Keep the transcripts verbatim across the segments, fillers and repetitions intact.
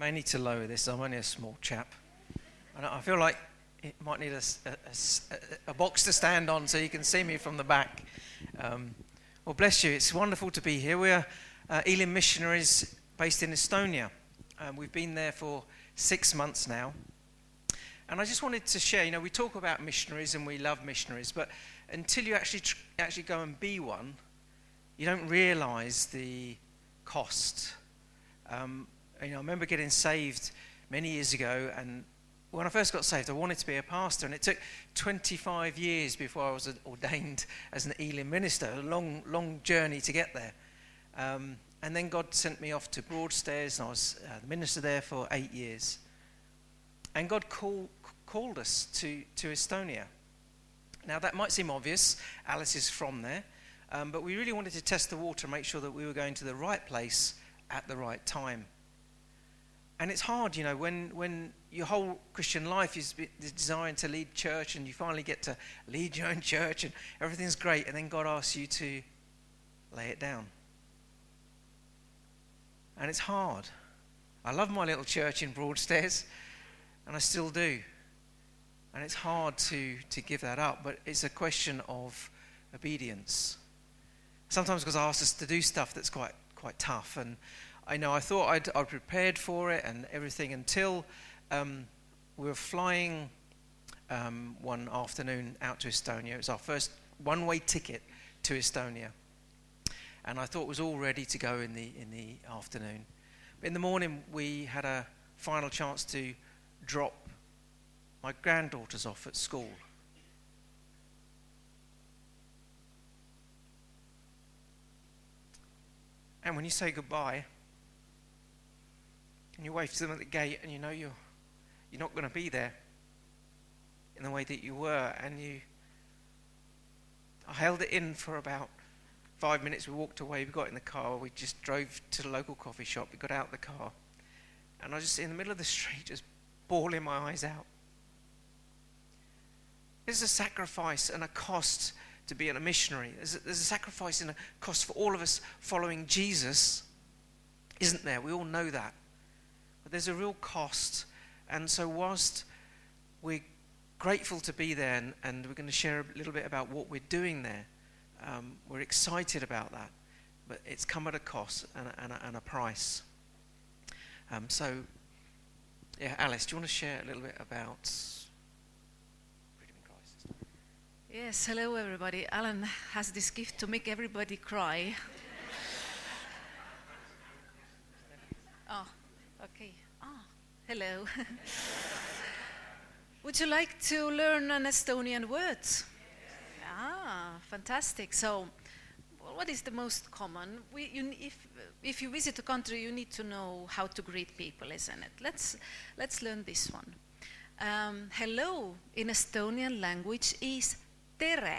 may need to lower this. I'm only a small chap. And I feel like it might need a, a, a, a box to stand on so you can see me from the back. Um, well, bless you. It's wonderful to be here. We're uh, Elim missionaries based in Estonia. Um, we've been there for six months now. And I just wanted to share, you know, we talk about missionaries and we love missionaries, but until you actually tr- actually go and be one, you don't realize the cost. Um, you know, I remember getting saved many years ago, and when I first got saved, I wanted to be a pastor, and it took twenty-five years before I was ordained as an Elim minister, a long, long journey to get there. Um, and then God sent me off to Broadstairs, and I was uh, the minister there for eight years. And God call, called us to, to Estonia. Now, that might seem obvious. Alice is from there. Um, but we really wanted to test the water and make sure that we were going to the right place at the right time. And it's hard, you know, when, when your whole Christian life is designed to lead church and you finally get to lead your own church and everything's great, and then God asks you to lay it down. And it's hard. I love my little church in Broadstairs, and I still do. And it's hard to, to give that up, but it's a question of obedience. Sometimes because I ask us to do stuff that's quite quite tough, and I know I thought I'd, I'd prepared for it and everything until um, we were flying um, one afternoon out to Estonia. It was our first one-way ticket to Estonia, and I thought it was all ready to go in the in the afternoon. But in the morning, we had a final chance to drop my granddaughters off at school. And when you say goodbye, and you wave to them at the gate, and you know you're you're not going to be there in the way that you were, and you, I held it in for about five minutes. We walked away. We got in the car. We just drove to the local coffee shop. We got out of the car, and I was just in the middle of the street, just bawling my eyes out. There's a sacrifice and a cost to being a missionary. There's a, there's a sacrifice and a cost for all of us following Jesus, isn't there? We all know that. But there's a real cost. And so whilst we're grateful to be there, and, and we're going to share a little bit about what we're doing there, um, we're excited about that. But it's come at a cost and a, and a, and a price. Um, so, yeah, Alice, do you want to share a little bit about... Yes, hello everybody. Alan has this gift to make everybody cry. Oh, okay. Ah, hello. Would you like to learn an Estonian word? Ah, fantastic. So, what is the most common? We, you, if if you visit a country, you need to know how to greet people, isn't it? Let's let's learn this one. Um, hello in Estonian language is tere.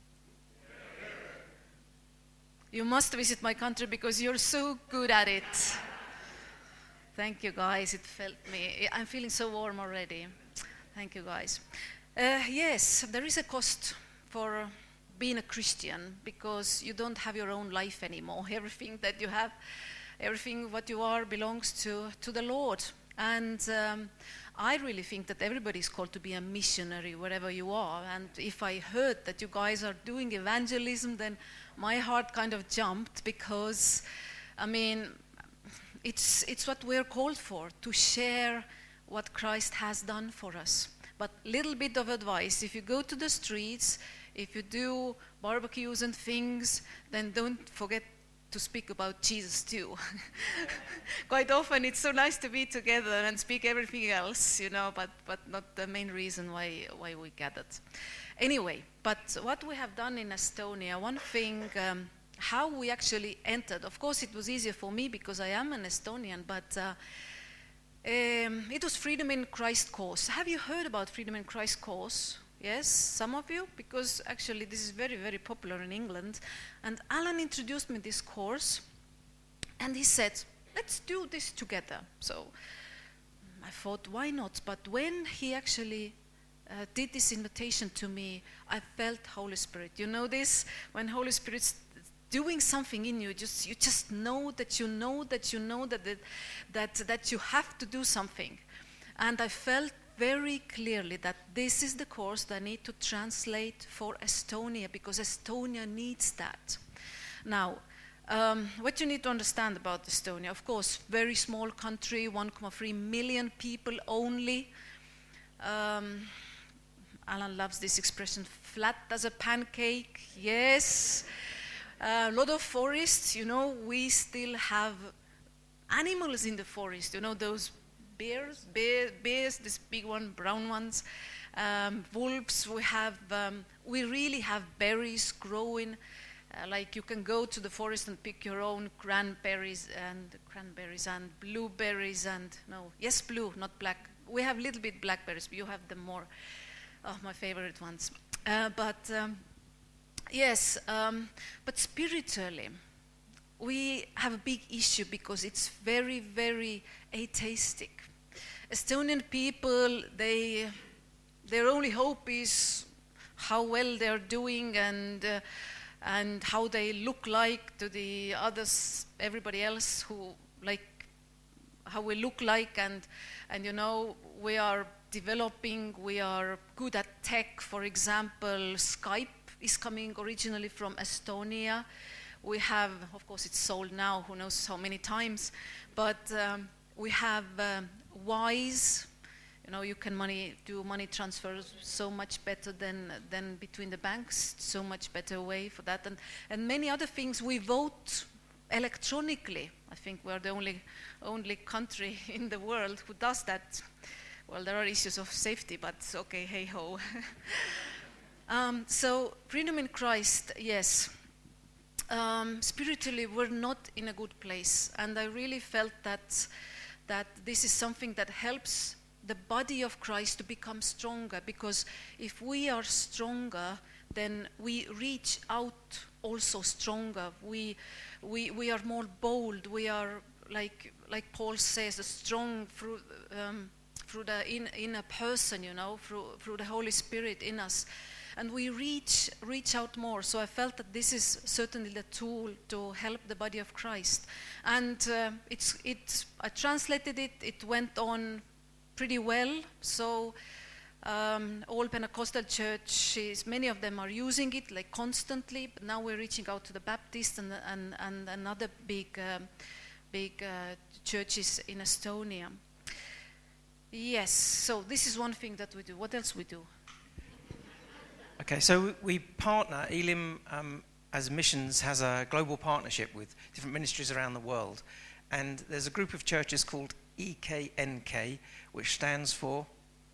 You must visit my country because you're so good at it. Thank you, guys. It felt me. I'm feeling so warm already. Thank you, guys. Uh, yes, there is a cost for being a Christian because you don't have your own life anymore. Everything that you have, everything what you are belongs to, to the Lord. And um, I really think that everybody is called to be a missionary wherever you are. And if I heard that you guys are doing evangelism, then my heart kind of jumped because, I mean, it's it's what we're called for, to share what Christ has done for us. But little bit of advice, if you go to the streets, if you do barbecues and things, then don't forget to speak about Jesus too. Quite often it's so nice to be together and speak everything else, you know, but, but not the main reason why, why we gathered. Anyway, but what we have done in Estonia, one thing, um, how we actually entered, of course it was easier for me because I am an Estonian, but uh, um, it was Freedom in Christ course. Have you heard about Freedom in Christ course? Yes, some of you, because actually this is very, very popular in England. And Alan introduced me this course, and he said, let's do this together. So I thought, why not? But when he actually uh, did this invitation to me, I felt Holy Spirit. You know this? When Holy Spirit doing something in you. Just you just know that you know that you know that that that, that you have to do something. And I felt very clearly that this is the course that I need to translate for Estonia, because Estonia needs that. Now, um, what you need to understand about Estonia, of course, very small country, one point three million people only. Um, Alan loves this expression, flat as a pancake, yes. A lot of forests, you know, we still have animals in the forest, you know, those bears, bear, bears, this big one, brown ones, um, wolves, we have, um, we really have berries growing, uh, like you can go to the forest and pick your own cranberries and cranberries and blueberries and, no, yes, blue, not black. We have a little bit blackberries, but you have them more. Oh, my favorite ones. Uh, but um, yes, um, but spiritually, we have a big issue because it's very, very atheistic. Estonian people, they, their only hope is how well they're doing and uh, and how they look like to the others, everybody else who like how we look like, and and you know we are developing, we are good at tech. For example, Skype is coming originally from Estonia. We have, of course, it's sold now, who knows how many times, but um, we have um, Wise. You know, you can money do money transfers so much better than than between the banks, so much better way for that, and and many other things. We vote electronically. I think we're the only only country in the world who does that. Well, there are issues of safety, but okay, hey ho. um, so, freedom in Christ, yes. Um, spiritually, we're not in a good place, and I really felt that that this is something that helps the body of Christ to become stronger, because if we are stronger, then we reach out also stronger. We we we are more bold. We are like like Paul says, a strong through. Um, through the in, inner person, you know, through through the Holy Spirit in us. And we reach reach out more. So I felt that this is certainly the tool to help the body of Christ. And uh, it's it's I translated it, it went on pretty well. So um, all Pentecostal churches, many of them are using it like constantly, but now we're reaching out to the Baptist and and, and another big um, big uh, churches in Estonia. Yes, so this is one thing that we do. What else we do? Okay, so we partner, Elim um, as missions has a global partnership with different ministries around the world. And there's a group of churches called E K N K, which stands for?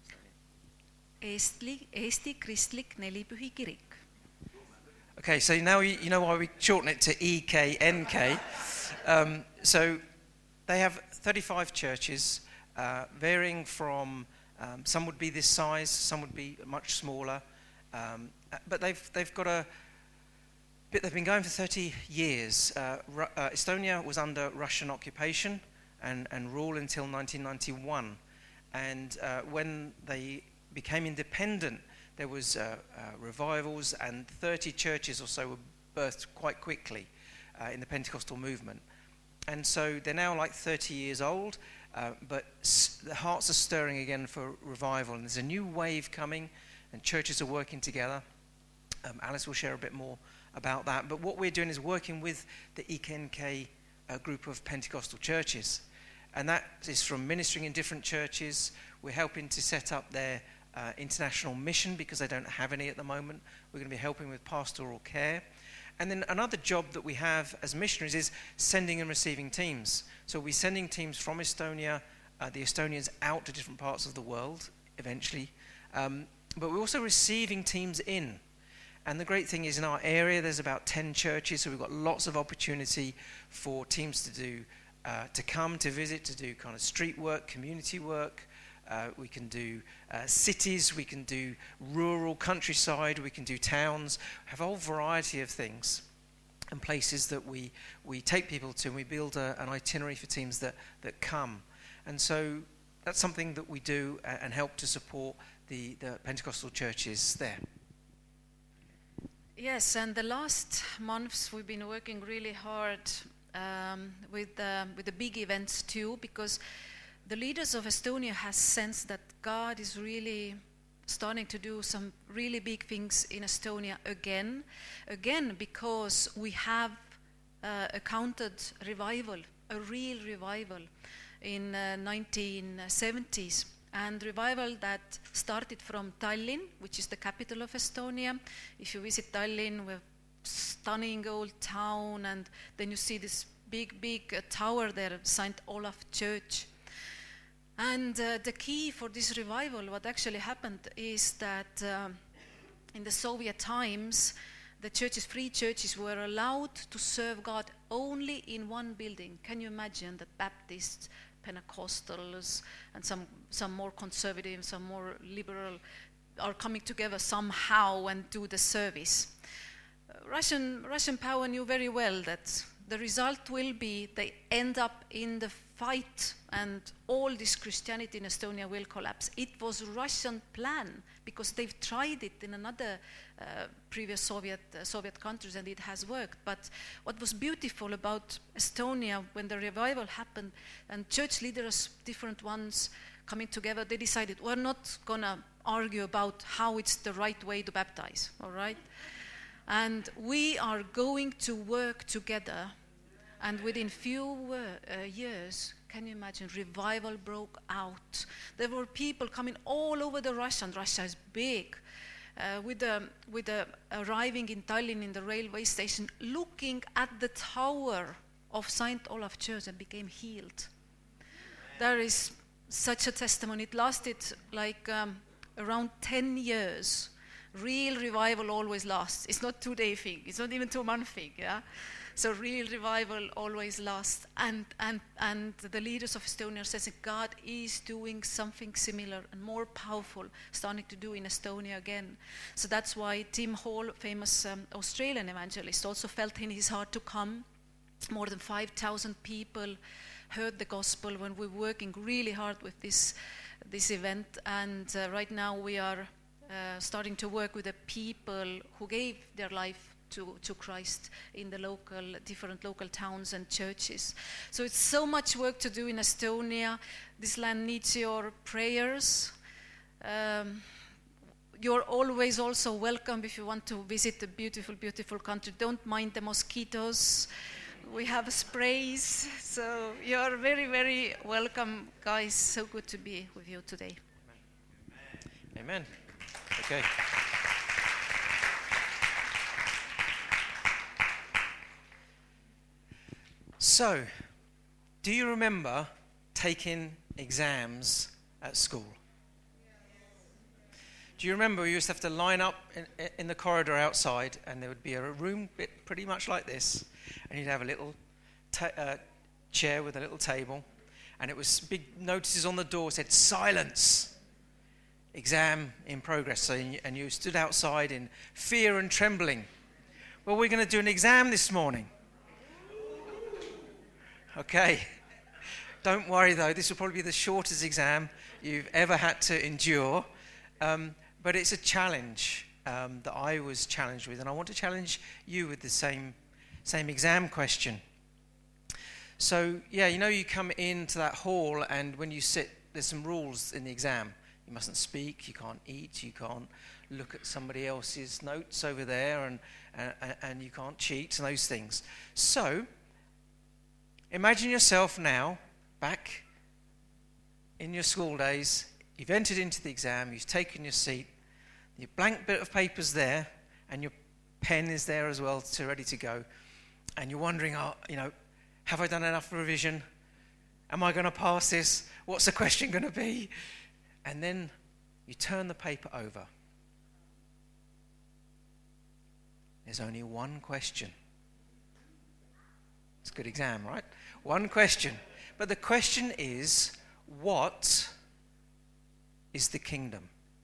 Eesti, Eesti Kristlik Nelipühi Kirik. Okay, so now you, you know why we shorten it to E K N K. um, so they have thirty-five churches, Uh, varying from um, some would be this size, some would be much smaller, um, but they've they've got a bit. They've been going for thirty years. Uh, Ru- uh, Estonia was under Russian occupation and, and rule until nineteen ninety-one, and uh, when they became independent, there was uh, uh, revivals, and thirty churches or so were birthed quite quickly uh, in the Pentecostal movement, and so they're now like thirty years old. Uh, but s- the hearts are stirring again for revival, and there's a new wave coming, and churches are working together. Um, Alice will share a bit more about that. But what we're doing is working with the E K N K uh, group of Pentecostal churches, and that is from ministering in different churches. We're helping to set up their uh, international mission because they don't have any at the moment. We're going to be helping with pastoral care. And then another job that we have as missionaries is sending and receiving teams. So we're sending teams from Estonia, uh, the Estonians out to different parts of the world eventually. Um, but we're also receiving teams in. And the great thing is in our area there's about ten churches, so we've got lots of opportunity for teams to do, uh, to come, to visit, to do kind of street work, community work. Uh, we can do uh, cities, we can do rural countryside, we can do towns, have a whole variety of things and places that we, we take people to, and we build a, an itinerary for teams that, that come. And so that's something that we do uh, and help to support the, the Pentecostal churches there. Yes, and the last months we've been working really hard um, with the, with the big events too, because the leaders of Estonia has sensed that God is really starting to do some really big things in Estonia again, again because we have uh, a counted revival, a real revival in uh, nineteen seventies. And revival that started from Tallinn, which is the capital of Estonia. If you visit Tallinn, we have stunning old town, and then you see this big, big uh, tower there, Saint Olaf Church. And uh, the key for this revival, what actually happened is that uh, in the Soviet times, the churches, free churches, were allowed to serve God only in one building. Can you imagine that Baptists, Pentecostals, and some, some more conservative, some more liberal are coming together somehow and do the service? Uh, Russian, Russian power knew very well that the result will be they end up in the fight and all this Christianity in Estonia will collapse. It was Russian plan because they've tried it in another uh, previous Soviet, uh, Soviet countries and it has worked. But what was beautiful about Estonia when the revival happened and church leaders, different ones coming together, they decided we're not going to argue about how it's the right way to baptize, all right? And we are going to work together. And within few uh, years, can you imagine, revival broke out. There were people coming all over the Russia, and Russia is big, uh, with, the, with the arriving in Tallinn in the railway station, looking at the tower of Saint Olaf Church and became healed. There is such a testimony. It lasted like um, around ten years. Real revival always lasts. It's not two-day thing. It's not even two-month thing, yeah? So real revival always lasts. And, and, and the leaders of Estonia says that God is doing something similar and more powerful, starting to do in Estonia again. So that's why Tim Hall, famous um, Australian evangelist, also felt in his heart to come. More than five thousand people heard the gospel when we were working really hard with this, this event. And uh, right now we are uh, starting to work with the people who gave their life To, to Christ in the local, different local towns and churches. So it's so much work to do in Estonia. This land needs your prayers. Um, you're always also welcome if you want to visit the beautiful, beautiful country. Don't mind the mosquitoes. We have sprays. So you're very, very welcome, guys. So good to be with you today. Amen. Amen. Okay. So, do you remember taking exams at school? Do you remember we used to have to line up in, in the corridor outside and there would be a room bit pretty much like this and you'd have a little ta- uh, chair with a little table and it was big notices on the door said silence, exam in progress. So, and you stood outside in fear and trembling. Well, we're going to do an exam this morning. Okay, don't worry though, this will probably be the shortest exam you've ever had to endure, um, but it's a challenge um, that I was challenged with, and I want to challenge you with the same, same exam question. So, yeah, you know you come into that hall and when you sit, there's some rules in the exam. You mustn't speak, you can't eat, you can't look at somebody else's notes over there, and, and, and you can't cheat and those things. So, imagine yourself now, back in your school days, you've entered into the exam, you've taken your seat, your blank bit of paper's there, and your pen is there as well, to ready to go, and you're wondering, oh, you know, have I done enough revision? Am I going to pass this? What's the question going to be? And then you turn the paper over. There's only one question. It's a good exam, right? One question. But the question is, what is the kingdom?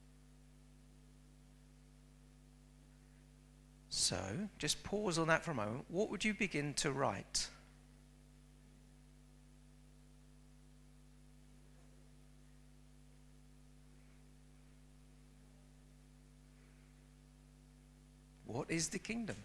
So, just pause on that for a moment. What would you begin to write? What what is the kingdom?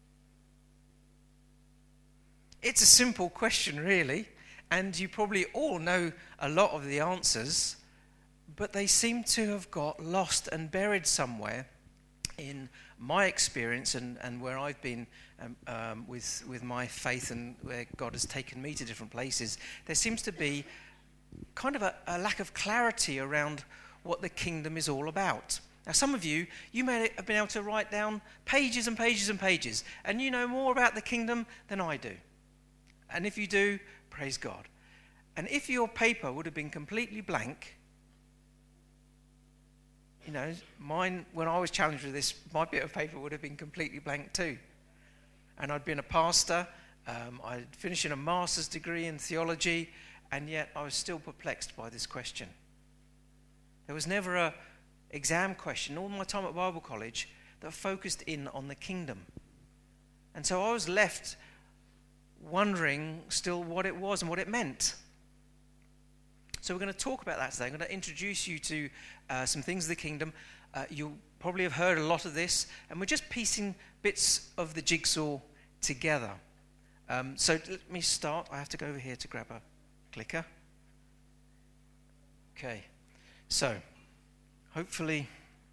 It's a simple question, really, and you probably all know a lot of the answers, but they seem to have got lost and buried somewhere in my experience and, and where I've been um, um, with, with my faith and where God has taken me to different places. There seems to be kind of a, a lack of clarity around what the kingdom is all about. Now, some of you, you may have been able to write down pages and pages and pages, and you know more about the kingdom than I do. And if you do, praise God. And if your paper would have been completely blank, you know, mine, when I was challenged with this, my bit of paper would have been completely blank too. And I'd been a pastor, um, I'd finished a master's degree in theology, and yet I was still perplexed by this question. There was never a exam question, all my time at Bible college, that focused in on the kingdom. And so I was left wondering still what it was and what it meant. So we're going to talk about that today. I'm going to introduce you to uh, some things of the kingdom. Uh, you'll probably have heard a lot of this, and we're just piecing bits of the jigsaw together. Um, so let me start. I have to go over here to grab a clicker. Okay, so hopefully,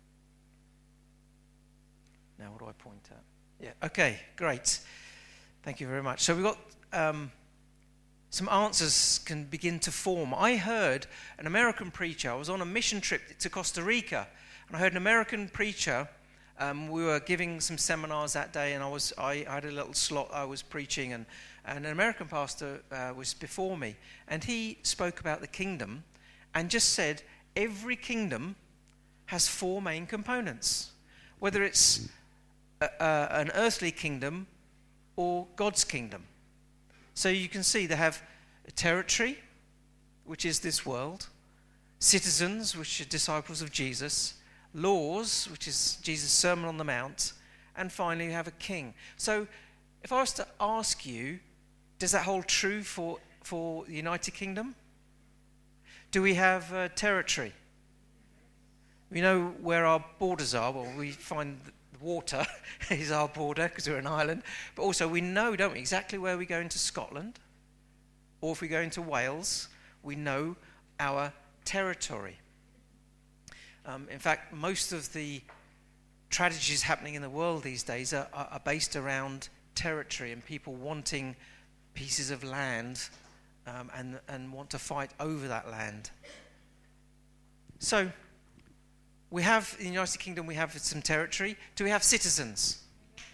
now what do I point at? Yeah, okay, great. Thank you very much. So we've got um, some answers can begin to form. I heard an American preacher. I was on a mission trip to Costa Rica, and I heard an American preacher. Um, we were giving some seminars that day, and I was I, I had a little slot. I was preaching, and, and an American pastor uh, was before me, and he spoke about the kingdom, and just said every kingdom has four main components, whether it's a, a, an earthly kingdom or God's kingdom. So you can see they have a territory, which is this world, citizens, which are disciples of Jesus, laws, which is Jesus' Sermon on the Mount, and finally you have a king. So if I was to ask you, does that hold true for, for the United Kingdom? Do we have uh, territory? We know where our borders are. Well, we find the water is our border because we're an island. But also we know, don't we, exactly where we go into Scotland. Or if we go into Wales, we know our territory. Um, in fact, most of the tragedies happening in the world these days are, are, are based around territory and people wanting pieces of land um, and, and want to fight over that land. So, we have, in the United Kingdom, we have some territory. Do we have citizens?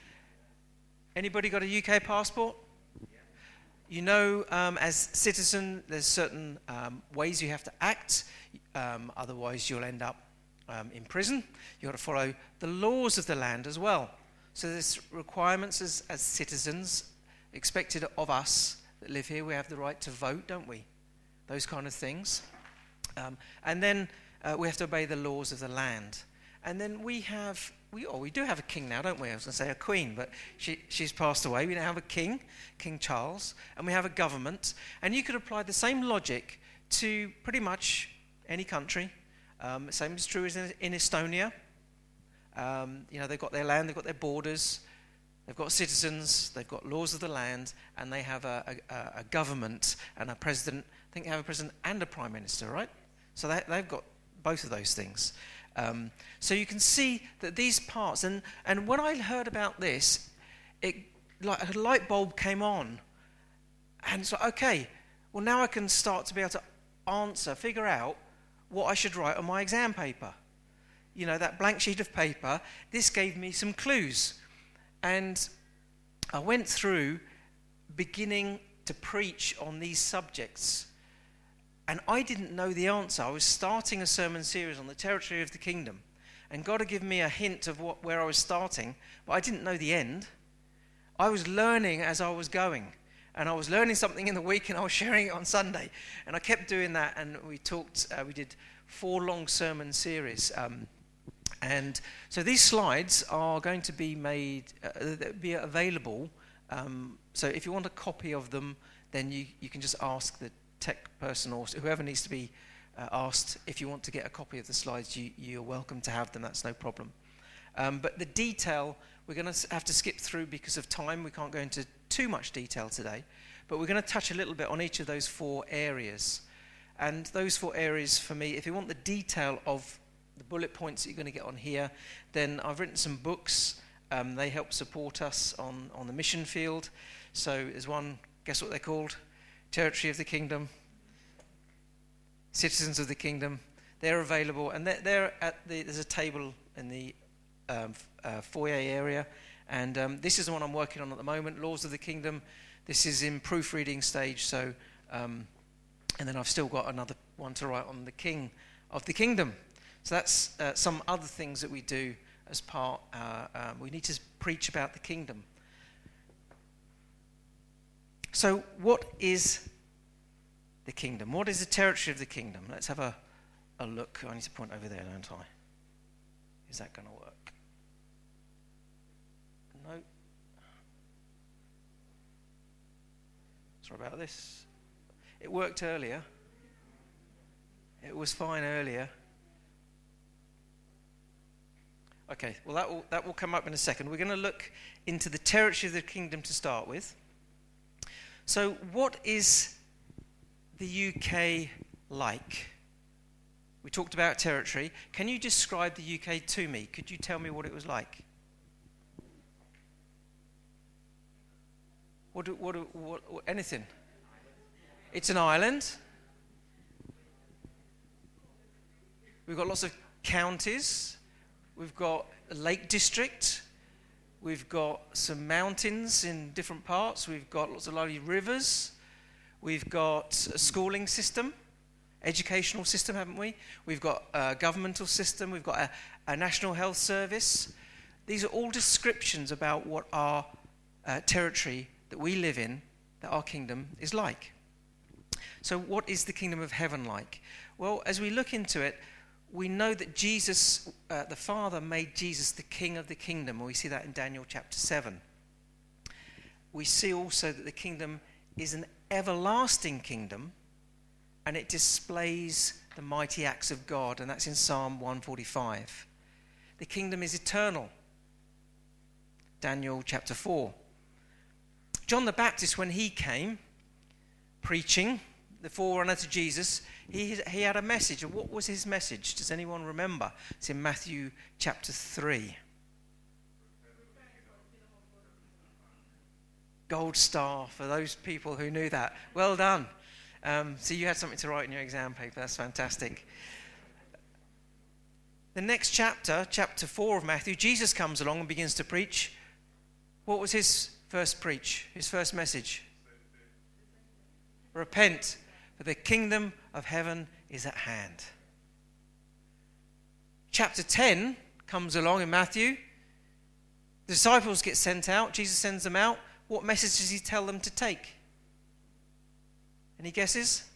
Anybody got a U K passport? You know, um, as citizen, there's certain um, ways you have to act. Um, otherwise, you'll end up um, in prison. You've got to follow the laws of the land as well. So there's requirements as, as citizens expected of us that live here. We have the right to vote, don't we? Those kind of things. Um, and then Uh, we have to obey the laws of the land. And then we have, we oh, we do have a king now, don't we? I was going to say a queen, but she, she's passed away. We now have a king, King Charles, and we have a government. And you could apply the same logic to pretty much any country. Um, same is true as in, in Estonia. Um, you know, they've got their land, they've got their borders, they've got citizens, they've got laws of the land, and they have a, a, a government and a president. I think they have a president and a prime minister, right? So they, they've got both of those things. Um, so you can see that these parts, and, and when I heard about this, it like a light bulb came on. And so, okay, well now I can start to be able to answer, figure out what I should write on my exam paper. You know, that blank sheet of paper, this gave me some clues. And I went through beginning to preach on these subjects. And I didn't know the answer. I was starting a sermon series on the territory of the kingdom. And God had given me a hint of what, where I was starting, but I didn't know the end. I was learning as I was going. And I was learning something in the week and I was sharing it on Sunday. And I kept doing that, and we talked, uh, we did four long sermon series. Um, and so these slides are going to be made, uh, be available. Um, so if you want a copy of them, then you, you can just ask the tech person or whoever needs to be uh, asked. If you want to get a copy of the slides, you, you're welcome to have them. That's no problem. Um, but the detail, we're going to have to skip through because of time. We can't go into too much detail today. But we're going to touch a little bit on each of those four areas. And those four areas, for me, if you want the detail of the bullet points that you're going to get on here, then I've written some books. Um, they help support us on, on the mission field. So there's one, guess what they're called? Territory of the Kingdom. Citizens of the Kingdom. They're available. And they're, they're at the, there's a table in the um, uh, foyer area. And um, this is the one I'm working on at the moment, Laws of the Kingdom. This is in proofreading stage. So, um, and then I've still got another one to write on the King of the Kingdom. So that's uh, some other things that we do as part. Uh, um, we need to preach about the kingdom. So what is the kingdom? What is the territory of the kingdom? Let's have a, a look. I need to point over there, don't I? Is that going to work? No. Sorry about this. It worked earlier. It was fine earlier. Okay, well that will that will come up in a second. We're going to look into the territory of the kingdom to start with. So what is the U K like? We talked about territory. Can you describe the U K to me? Could you tell me what it was like? What, do, what, do, what, what anything? It's an island. We've got lots of counties. We've got a lake district. We've got some mountains in different parts. We've got lots of lovely rivers. We've got a schooling system, educational system, haven't we? We've got a governmental system. We've got a, a national health service. These are all descriptions about what our uh, territory that we live in, that our kingdom is like. So what is the kingdom of heaven like? Well, as we look into it, we know that Jesus, uh, the Father, made Jesus the King of the kingdom. We see that in Daniel chapter seven. We see also that the kingdom is an everlasting kingdom, and it displays the mighty acts of God, and that's in Psalm one forty-five. The kingdom is eternal. Daniel chapter four. John the Baptist, when he came preaching, the forerunner to Jesus, he, he had a message. And what was his message? Does anyone remember? It's in Matthew chapter three. Gold star for those people who knew that. Well done. Um, so you had something to write in your exam paper. That's fantastic. The next chapter, chapter four of Matthew, Jesus comes along and begins to preach. What was his first preach? His first message? Repent, for the kingdom of heaven is at hand. Chapter ten comes along in Matthew. The disciples get sent out. Jesus sends them out. What message does he tell them to take? Any guesses?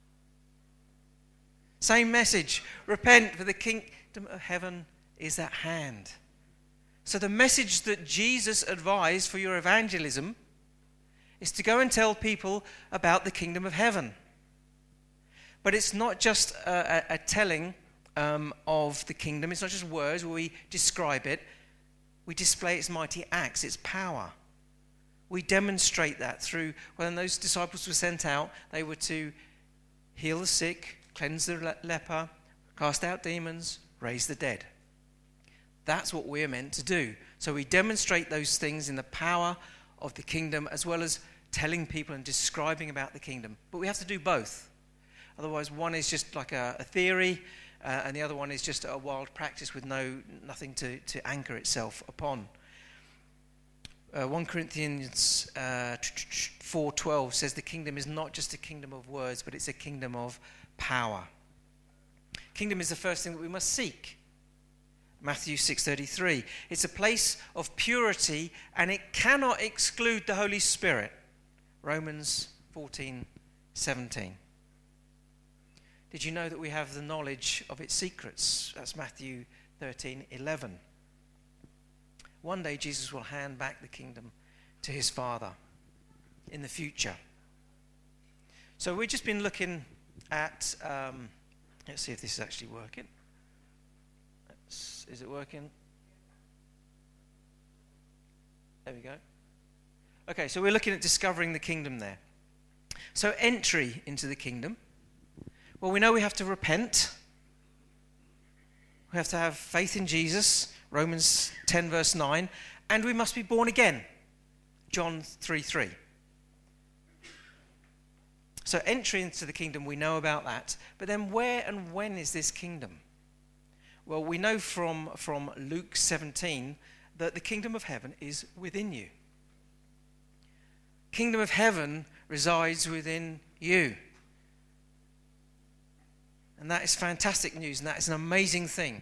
Same message. Repent, for the kingdom of heaven is at hand. So the message that Jesus advised for your evangelism is to go and tell people about the kingdom of heaven. But it's not just a, a, a telling um, of the kingdom. It's not just words where we describe it. We display its mighty acts, its power. We demonstrate that through, when those disciples were sent out, they were to heal the sick, cleanse the le- leper, cast out demons, raise the dead. That's what we're meant to do. So we demonstrate those things in the power of the kingdom, as well as telling people and describing about the kingdom. But we have to do both. Otherwise, one is just like a, a theory, uh, and the other one is just a wild practice with no nothing to, to anchor itself upon. Uh, First Corinthians uh, four twelve says the kingdom is not just a kingdom of words, but it's a kingdom of power. Kingdom is the first thing that we must seek. Matthew six thirty-three. It's a place of purity, and it cannot exclude the Holy Spirit. Romans fourteen seventeen. Did you know that we have the knowledge of its secrets? That's Matthew thirteen eleven. One day Jesus will hand back the kingdom to his Father in the future. So we've just been looking at, um, let's see if this is actually working. Let's, is it working? There we go. Okay, so we're looking at discovering the kingdom there. So entry into the kingdom. Well, we know we have to repent. We have to have faith in Jesus, Romans ten verse nine, and we must be born again, John three three. So entry into the kingdom, we know about that. But then where and when is this kingdom? Well, we know from, from Luke seventeen that the kingdom of heaven is within you. Kingdom of heaven resides within you. And that is fantastic news, and that is an amazing thing.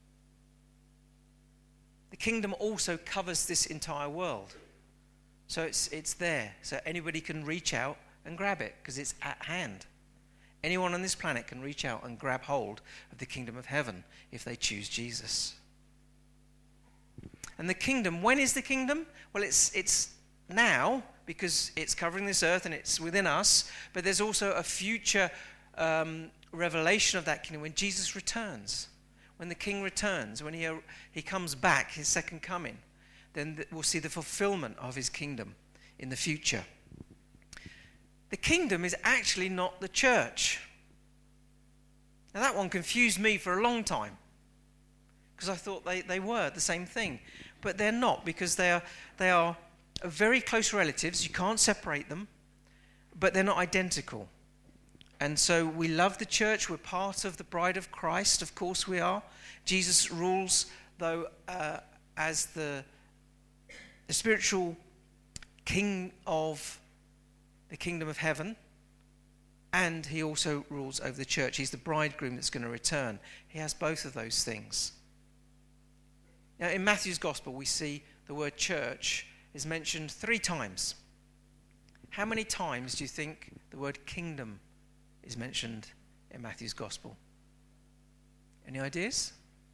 The kingdom also covers this entire world. So it's it's there. So anybody can reach out and grab it because it's at hand. Anyone on this planet can reach out and grab hold of the kingdom of heaven if they choose Jesus. And the kingdom, when is the kingdom? Well, it's it's now because it's covering this earth and it's within us, but there's also a future um, revelation of that kingdom when Jesus returns. When the king returns, when he he comes back, his second coming, then we'll see the fulfillment of his kingdom in the future. The kingdom is actually not the church. Now that one confused me for a long time because I thought they, they were the same thing. But they're not, because they are they are very close relatives. You can't separate them, but they're not identical. And so we love the church. We're part of the bride of Christ. Of course we are. Jesus rules, though, uh, as the, the spiritual king of the kingdom of heaven. And he also rules over the church. He's the bridegroom that's going to return. He has both of those things. Now, in Matthew's gospel, we see the word church is mentioned three times. How many times do you think the word kingdom is mentioned in Matthew's gospel? Any ideas?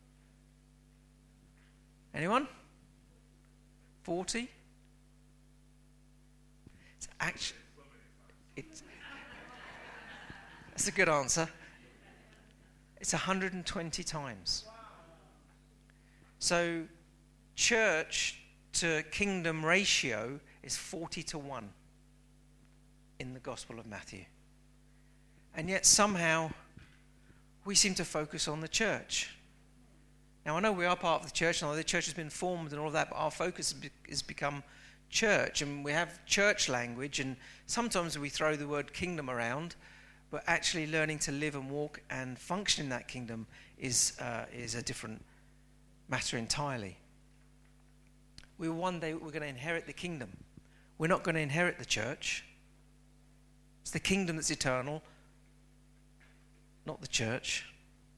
Anyone? forty? It's actually, it's, that's a good answer. It's one hundred twenty times. So church to kingdom ratio is forty to one in the Gospel of Matthew. And yet somehow we seem to focus on the church. Now I know we are part of the church, and the church has been formed and all of that, but our focus has become church, and we have church language, and sometimes we throw the word kingdom around, but actually learning to live and walk and function in that kingdom is uh, is a different matter entirely. We one day we're going to inherit the kingdom. We're not going to inherit the church. It's the kingdom that's eternal, not the church.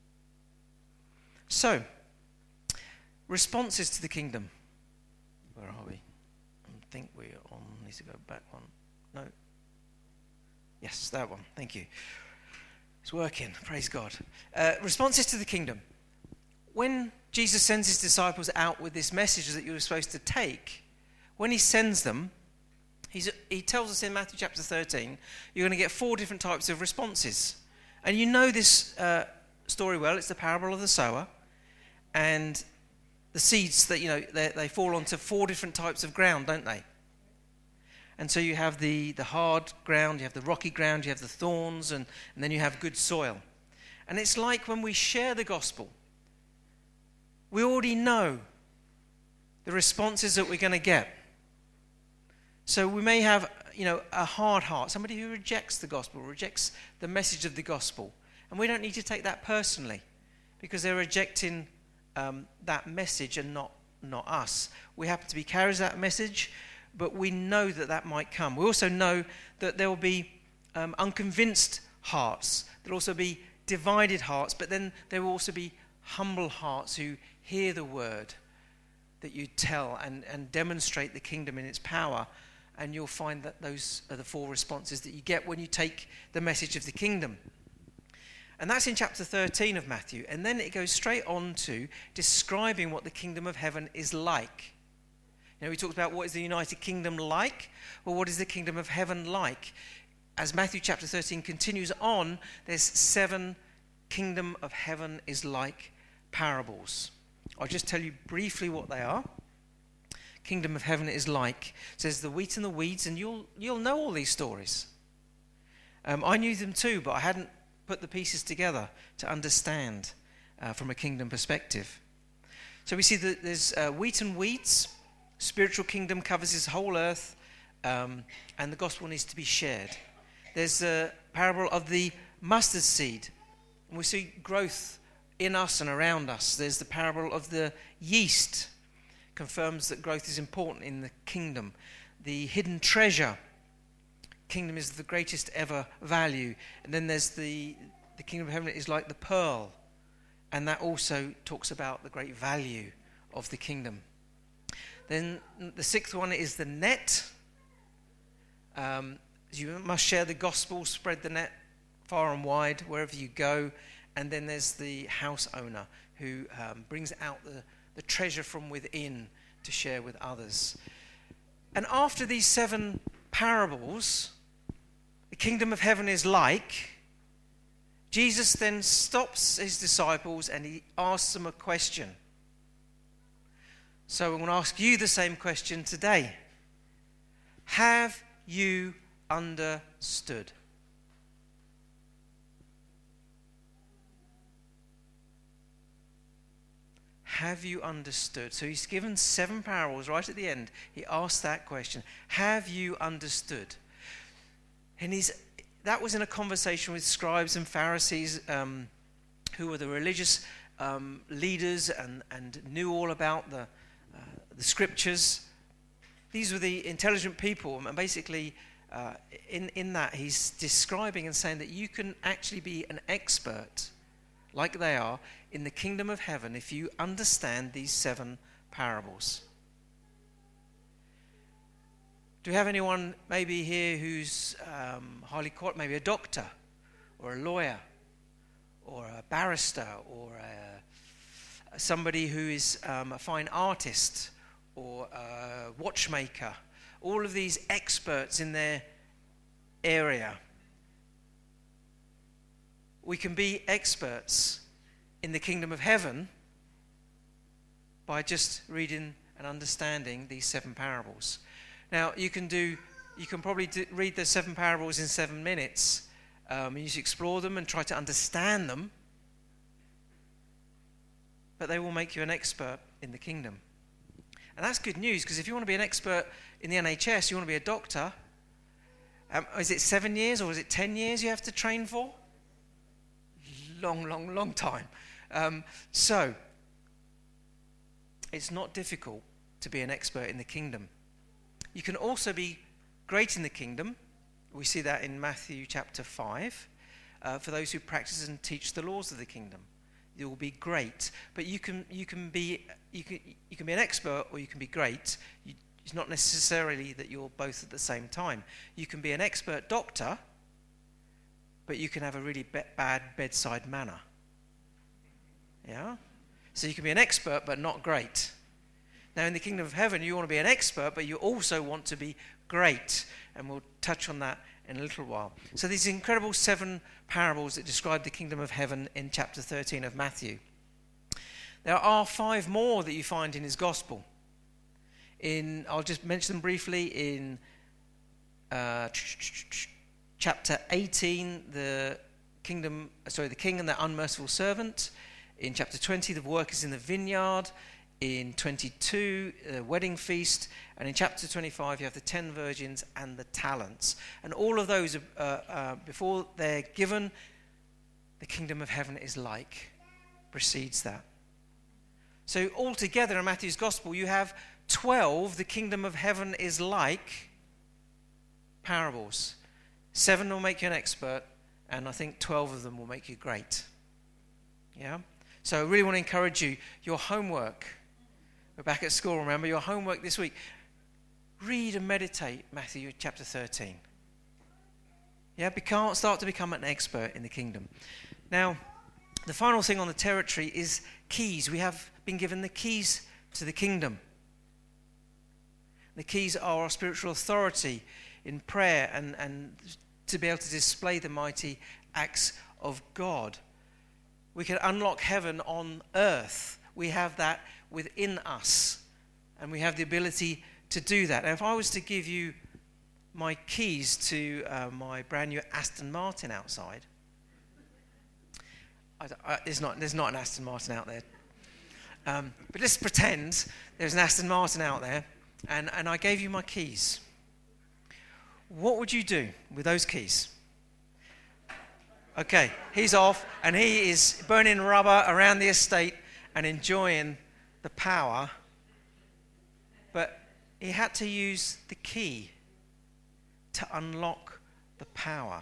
So, responses to the kingdom. Where are we? I think we're on. Need to go back one. No. Yes, that one. Thank you. It's working. Praise God. Uh, responses to the kingdom. When Jesus sends his disciples out with this message that you were supposed to take, when he sends them, he's, he tells us in Matthew chapter thirteen, you're going to get four different types of responses. And you know this uh, story well. It's the parable of the sower. And the seeds that, you know, they, they fall onto four different types of ground, don't they? And so you have the, the hard ground, you have the rocky ground, you have the thorns, and, and then you have good soil. And it's like when we share the gospel, we already know the responses that we're going to get. So we may have, you know, a hard heart, somebody who rejects the gospel, rejects the message of the gospel. And we don't need to take that personally, because they're rejecting um, that message and not, not us. We happen to be carriers of that message, but we know that that might come. We also know that there will be um, unconvinced hearts. There will also be divided hearts, but then there will also be humble hearts who hear the word that you tell and, and demonstrate the kingdom in its power. And you'll find that those are the four responses that you get when you take the message of the kingdom. And that's in chapter thirteen of Matthew. And then it goes straight on to describing what the kingdom of heaven is like. You know, we talked about what is the United Kingdom like? Well, what is the kingdom of heaven like? As Matthew chapter thirteen continues on, there's seven kingdom of heaven is like parables. I'll just tell you briefly what they are. kingdom of heaven is like. It says the wheat and the weeds, and you'll you'll know all these stories. Um, I knew them too, but I hadn't put the pieces together to understand uh, from a kingdom perspective. So we see that there's uh, wheat and weeds. Spiritual kingdom covers his whole earth, um, and the gospel needs to be shared. There's a parable of the mustard seed, and we see growth in us and around us. There's the parable of the yeast, confirms that growth is important in the kingdom. The hidden treasure, kingdom is the greatest ever value. And then there's the the kingdom of heaven is like the pearl, and that also talks about the great value of the kingdom. Then the sixth one is the net. Um, you must share the gospel, spread the net far and wide wherever you go. And then there's the house owner who um, brings out the, the treasure from within to share with others. And after these seven parables, the kingdom of heaven is like, Jesus then stops his disciples and he asks them a question. So I'm going to ask you the same question today. Have you understood? Have you understood? So he's given seven parables right at the end. He asked that question. Have you understood? And he's, that was in a conversation with scribes and Pharisees, um, who were the religious um, leaders and, and knew all about the, uh, the scriptures. These were the intelligent people. And basically, uh, in, in that, he's describing and saying that you can actually be an expert, like they are, in the kingdom of heaven if you understand these seven parables. Do we have anyone maybe here who's um, highly qualified, maybe a doctor or a lawyer or a barrister or a, somebody who is um, a fine artist or a watchmaker? All of these experts in their area. We can be experts in the kingdom of heaven by just reading and understanding these seven parables. Now, you can do, you can probably do, read the seven parables in seven minutes. Um, you just explore them and try to understand them. But they will make you an expert in the kingdom. And that's good news, because if you want to be an expert in the N H S, you want to be a doctor, um, is it seven years or is it ten years you have to train for? Long, long, long time. Um, so, it's not difficult to be an expert in the kingdom. You can also be great in the kingdom. We see that in Matthew chapter five. Uh, for those who practice and teach the laws of the kingdom, you will be great. But you can you can be you can you can be an expert or you can be great. You, it's not necessarily that you're both at the same time. You can be an expert doctor, but you can have a really be- bad bedside manner. Yeah? So you can be an expert, but not great. Now, in the kingdom of heaven, you want to be an expert, but you also want to be great. And we'll touch on that in a little while. So these incredible seven parables that describe the kingdom of heaven in chapter thirteen of Matthew. There are five more that you find in his gospel. In, I'll just mention them briefly. In uh, chapter eighteen, the kingdom, sorry, the king and the unmerciful servant. In chapter twenty, the workers in the vineyard. In twenty-two, the wedding feast. And in chapter twenty-five, you have the ten virgins and the talents. And all of those, uh, uh, before they're given, the kingdom of heaven is like, precedes that. So altogether in Matthew's gospel, you have twelve, the kingdom of heaven is like parables. Seven will make you an expert, and I think twelve of them will make you great. Yeah? So I really want to encourage you, your homework. We're back at school, remember? Your homework this week. Read and meditate Matthew chapter thirteen. Yeah, become, start to become an expert in the kingdom. Now, the final thing on the territory is keys. We have been given the keys to the kingdom. The keys are our spiritual authority in prayer and, and to be able to display the mighty acts of God. We can unlock heaven on earth. We have that within us. And we have the ability to do that. And if I was to give you my keys to uh, my brand new Aston Martin outside, I, I, there's, not, there's not an Aston Martin out there. Um, but let's pretend there's an Aston Martin out there, and, and I gave you my keys. What would you do with those keys? Okay, he's off, and he is burning rubber around the estate and enjoying the power. But he had to use the key to unlock the power.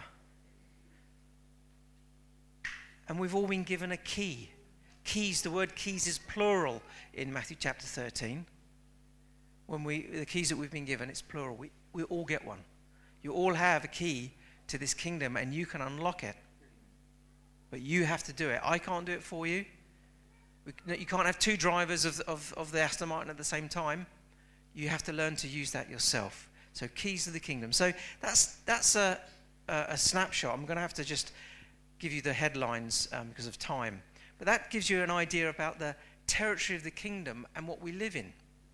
And we've all been given a key. Keys, the word keys is plural in Matthew chapter thirteen. When we, the keys that we've been given, it's plural. We, we all get one. You all have a key to this kingdom, and you can unlock it. But you have to do it. I can't do it for you. We, you can't have two drivers of, of, of the Aston Martin at the same time. You have to learn to use that yourself. So keys to the kingdom. So that's that's a, a, a snapshot. I'm going to have to just give you the headlines um, because of time. But that gives you an idea about the territory of the kingdom and what we live in.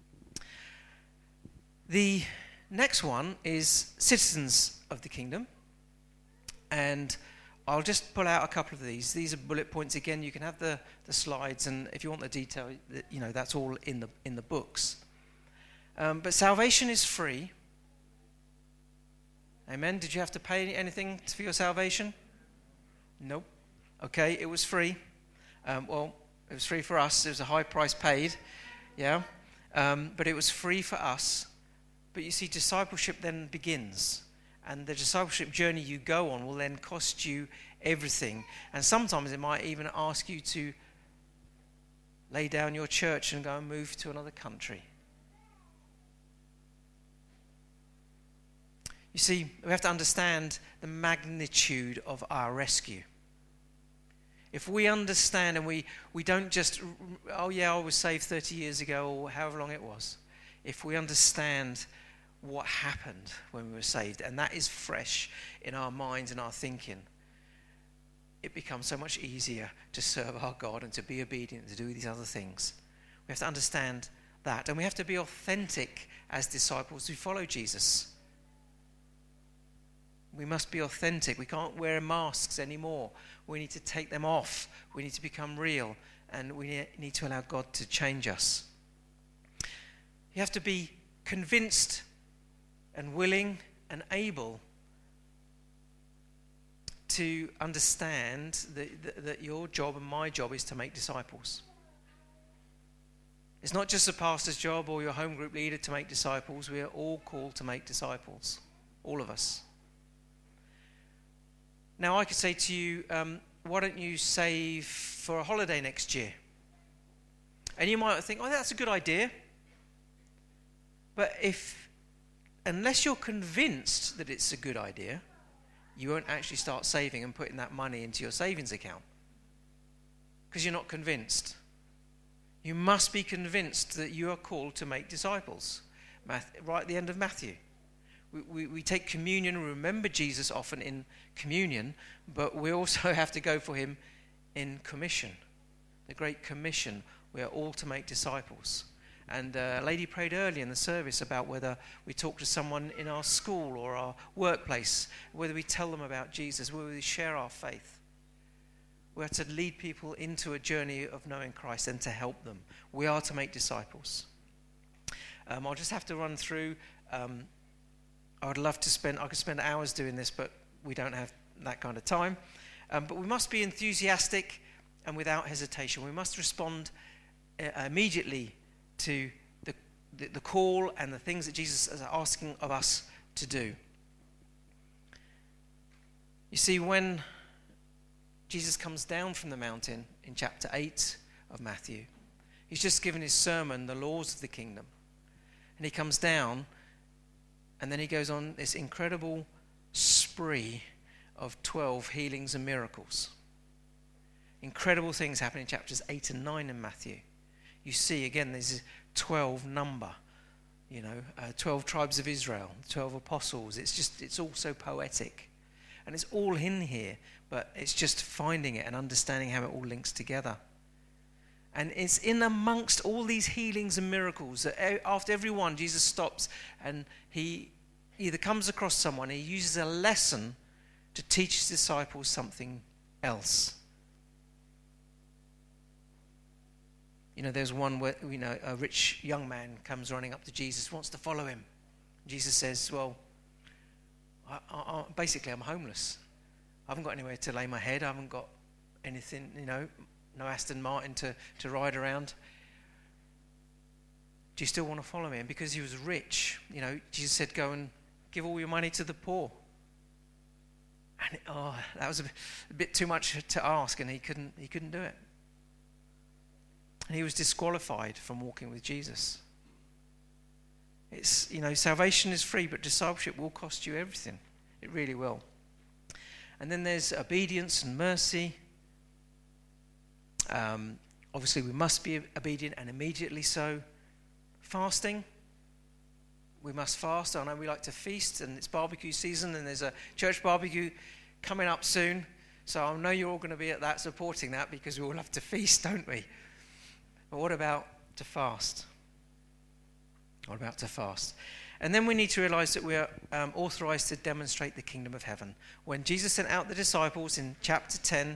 The next one is citizens of the kingdom. And I'll just pull out a couple of these. These are bullet points. Again, you can have the, the slides, and if you want the detail, you know, that's all in the in the books. Um, but salvation is free. Amen. Did you have to pay anything for your salvation? Nope. Okay, it was free. Um, well, it was free for us. There was a high price paid. Yeah. Um, but it was free for us. But you see, discipleship then begins. And the discipleship journey you go on will then cost you everything. And sometimes it might even ask you to lay down your church and go and move to another country. You see, we have to understand the magnitude of our rescue. If we understand and we, we don't just, oh yeah, I was saved thirty years ago or however long it was. If we understand what happened when we were saved, and that is fresh in our minds and our thinking, it becomes so much easier to serve our God and to be obedient, to do these other things. We have to understand that, and we have to be authentic as disciples who follow Jesus. We must be authentic. We can't wear masks anymore. We need to take them off. We need to become real, and we need to allow God to change us. You have to be convinced and willing and able to understand that, that, that your job and my job is to make disciples. It's not just the pastor's job or your home group leader to make disciples. We are all called to make disciples, all of us. Now, I could say to you, um, why don't you save for a holiday next year? And you might think, oh, that's a good idea. But if, unless you're convinced that it's a good idea, you won't actually start saving and putting that money into your savings account. Because you're not convinced. You must be convinced that you are called to make disciples. Right at the end of Matthew. We, we, we take communion and remember Jesus often in communion, but we also have to go for him in commission. The Great Commission. We are all to make disciples. And uh, a lady prayed early in the service about whether we talk to someone in our school or our workplace, whether we tell them about Jesus, whether we share our faith. We are to lead people into a journey of knowing Christ and to help them. We are to make disciples. Um, I'll just have to run through. Um, I would love to spend, I could spend hours doing this, but we don't have that kind of time. Um, but we must be enthusiastic and without hesitation. We must respond uh, immediately to the, the, the call and the things that Jesus is asking of us to do. You see, when Jesus comes down from the mountain in chapter eight of Matthew, he's just given his sermon, The Laws of the Kingdom. And he comes down, and then he goes on this incredible spree of twelve healings and miracles. Incredible things happen in chapters eight and nine in Matthew. You see, again, there's a twelve number, you know, uh, twelve tribes of Israel, twelve apostles. It's just, it's all so poetic. And it's all in here, but it's just finding it and understanding how it all links together. And it's in amongst all these healings and miracles that after every one, Jesus stops and he either comes across someone, he uses a lesson to teach his disciples something else. You know, there's one where, you know, a rich young man comes running up to Jesus, wants to follow him. Jesus says, well, I, I, basically I'm homeless. I haven't got anywhere to lay my head. I haven't got anything, you know, no Aston Martin to, to ride around. Do you still want to follow me? And because he was rich, you know, Jesus said, go and give all your money to the poor. And it, oh, that was a bit, a bit too much to ask, and he couldn't, he couldn't do it. And he was disqualified from walking with Jesus. It's, you know, salvation is free, but discipleship will cost you everything. It really will. And then there's obedience and mercy. Um, obviously, we must be obedient, and immediately so. Fasting. We must fast. I know we like to feast, and it's barbecue season, and there's a church barbecue coming up soon. So I know you're all going to be at that, supporting that, because we all have to feast, don't we? But what about to fast? What about to fast? And then we need to realize that we are um, authorized to demonstrate the kingdom of heaven. When Jesus sent out the disciples in chapter ten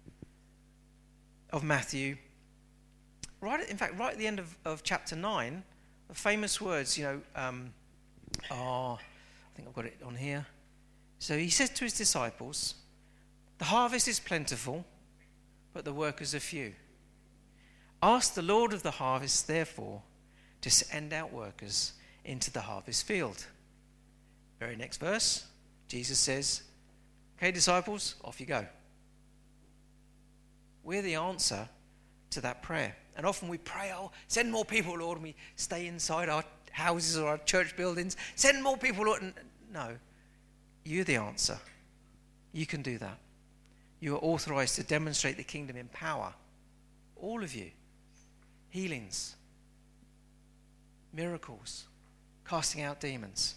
of Matthew, right at, in fact, right at the end of, of chapter nine, the famous words, you know, um, are, I think I've got it on here. So he says to his disciples, the harvest is plentiful, but the workers are few. Ask the Lord of the harvest, therefore, to send out workers into the harvest field. Very next verse, Jesus says, okay, disciples, off you go. We're the answer to that prayer. And often we pray, oh, send more people, Lord, and we stay inside our houses or our church buildings. Send more people, Lord. No, you're the answer. You can do that. You are authorized to demonstrate the kingdom in power. All of you. Healings, miracles, casting out demons.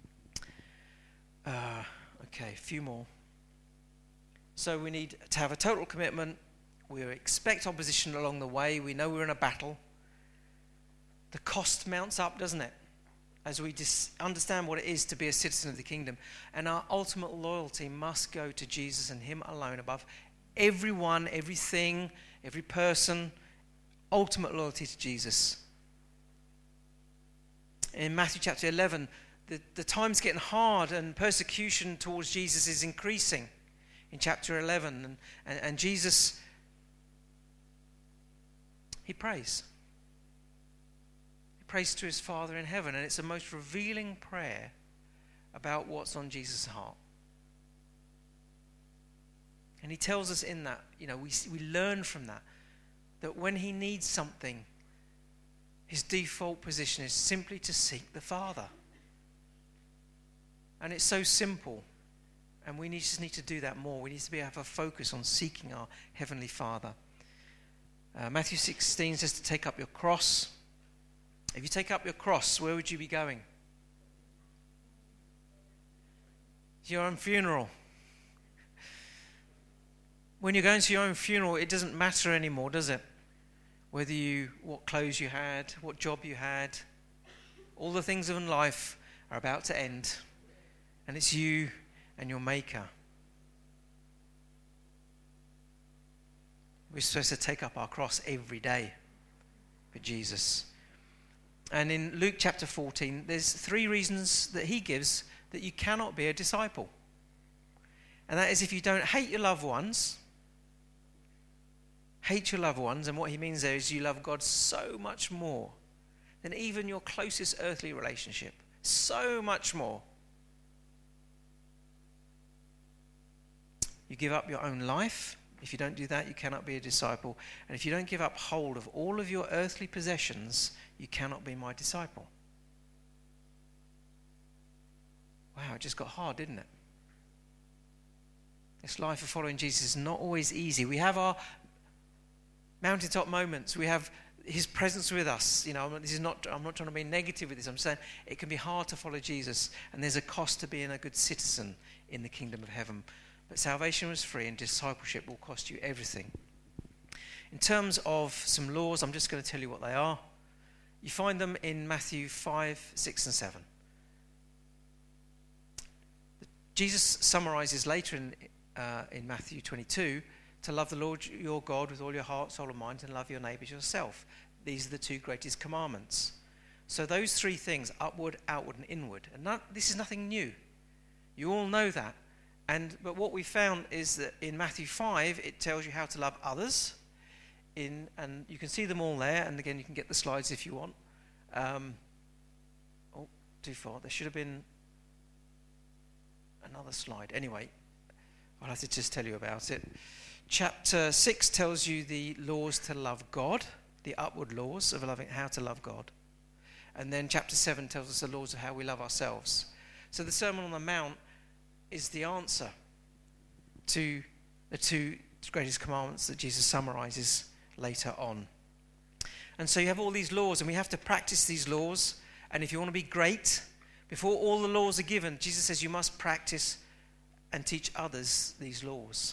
Uh, okay, a few more. So we need to have a total commitment. We expect opposition along the way. We know we're in a battle. The cost mounts up, doesn't it? As we dis- understand what it is to be a citizen of the kingdom. And our ultimate loyalty must go to Jesus and him alone above everyone, everything, every person. Ultimate loyalty to Jesus. In Matthew chapter eleven, the, the time's getting hard and persecution towards Jesus is increasing. In chapter eleven, and, and, and Jesus, he prays. He prays to his Father in heaven, and it's a most revealing prayer about what's on Jesus' heart. And he tells us in that, you know, we we learn from that, that when he needs something, his default position is simply to seek the Father. And it's so simple. And we need, just need to do that more. We need to be, have a focus on seeking our Heavenly Father. Uh, Matthew sixteen says to take up your cross. If you take up your cross, where would you be going? Your own funeral. When you're going to your own funeral, it doesn't matter anymore, does it? Whether you, what clothes you had, what job you had, all the things in life are about to end. And it's you and your Maker. We're supposed to take up our cross every day for Jesus. And in Luke chapter fourteen, there's three reasons that he gives that you cannot be a disciple. And that is if you don't hate your loved ones, hate your loved ones, and what he means there is you love God so much more than even your closest earthly relationship. So much more. You give up your own life. If you don't do that, you cannot be a disciple. And if you don't give up hold of all of your earthly possessions, you cannot be my disciple. Wow, it just got hard, didn't it? This life of following Jesus is not always easy. We have our mountaintop moments. We have his presence with us. You know, this is not, I'm not trying to be negative with this. I'm saying it can be hard to follow Jesus, and there's a cost to being a good citizen in the kingdom of heaven. But salvation was free, and discipleship will cost you everything. In terms of some laws, I'm just going to tell you what they are. You find them in Matthew five, six, and seven. Jesus summarizes later in, uh, in Matthew twenty-two to love the Lord your God with all your heart, soul, and mind, and love your neighbor as yourself. These are the two greatest commandments. So those three things, upward, outward, and inward. And not, this is nothing new. You all know that. And but what we found is that in Matthew five, it tells you how to love others. In, and you can see them all there, and again you can get the slides if you want. Um, oh, too far. There should have been another slide. Anyway, I'll have to just tell you about it. Chapter six tells you the laws to love God, the upward laws of loving, how to love God. And then chapter seven tells us the laws of how we love ourselves. So the Sermon on the Mount is the answer to the two greatest commandments that Jesus summarizes later on. And so you have all these laws, and we have to practice these laws. And if you want to be great, before all the laws are given, Jesus says you must practice and teach others these laws.